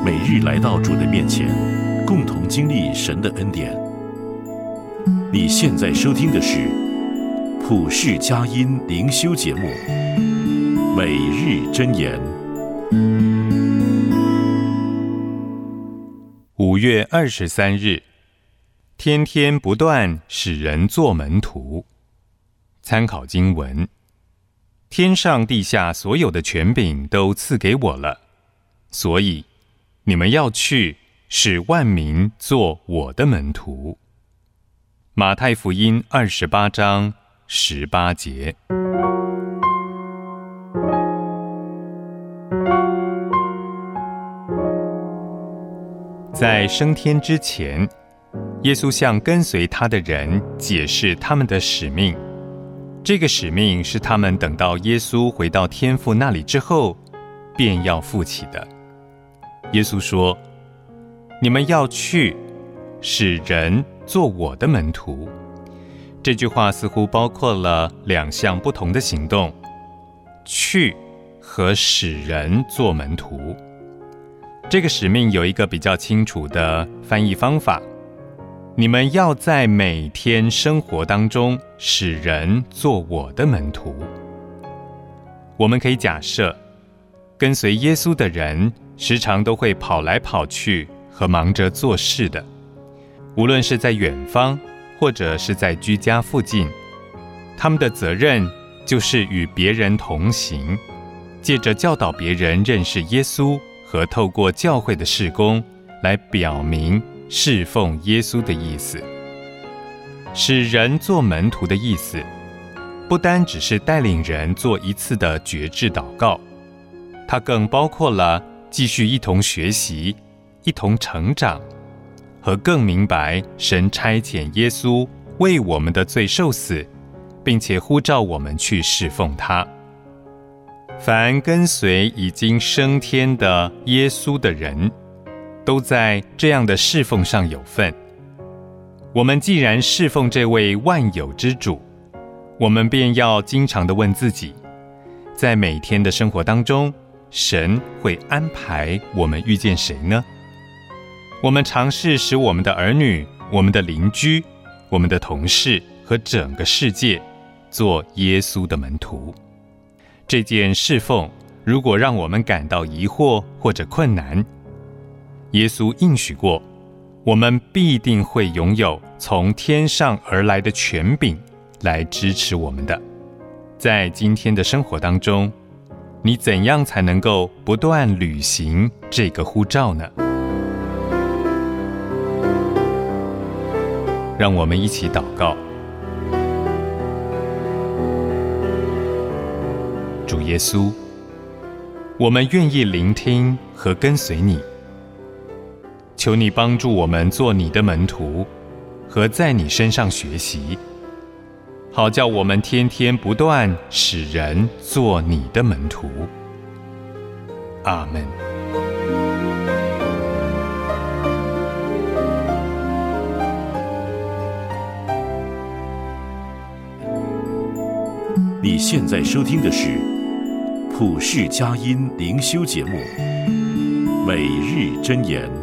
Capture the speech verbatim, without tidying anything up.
每日来到主的面前，共同经历神的恩典。你现在收听的是普世佳音灵修节目《每日箴言》。 五月二十三日，天天不断使人做门徒。参考经文：天上地下所有的权柄都赐给我了，所以你们要去，使万民做我的门徒。马太福音二十八章十八节。在升天之前，耶稣向跟随他的人解释他们的使命。这个使命是他们等到耶稣回到天父那里之后，便要负起的。耶稣说：你们要去，使人做我的门徒。这句话似乎包括了两项不同的行动：去和使人做门徒。这个使命有一个比较清楚的翻译方法：你们要在每天生活当中使人做我的门徒。我们可以假设，跟随耶稣的人时常都会跑来跑去和忙着做事的，无论是在远方或者是在居家附近，他们的责任就是与别人同行，借着教导别人认识耶稣和透过教会的事工来表明侍奉耶稣的意思。使人做门徒的意思，不单只是带领人做一次的决志祷告，它更包括了继续一同学习、一同成长，和更明白神差遣耶稣为我们的罪受死，并且呼召我们去侍奉他。凡跟随已经升天的耶稣的人，都在这样的侍奉上有份。我们既然侍奉这位万有之主，我们便要经常地问自己，在每天的生活当中，神会安排我们遇见谁呢？我们尝试使我们的儿女、我们的邻居、我们的同事和整个世界做耶稣的门徒。这件侍奉如果让我们感到疑惑或者困难，耶稣应许过，我们必定会拥有从天上而来的权柄来支持我们的。在今天的生活当中，你怎样才能够不断履行这个呼召呢？让我们一起祷告。主耶稣，我们愿意聆听和跟随你，求你帮助我们做你的门徒，和在你身上学习，好叫我们天天不断使人做你的门徒。阿们。 你现在收听的是普世佳音灵修节目《每日箴言》。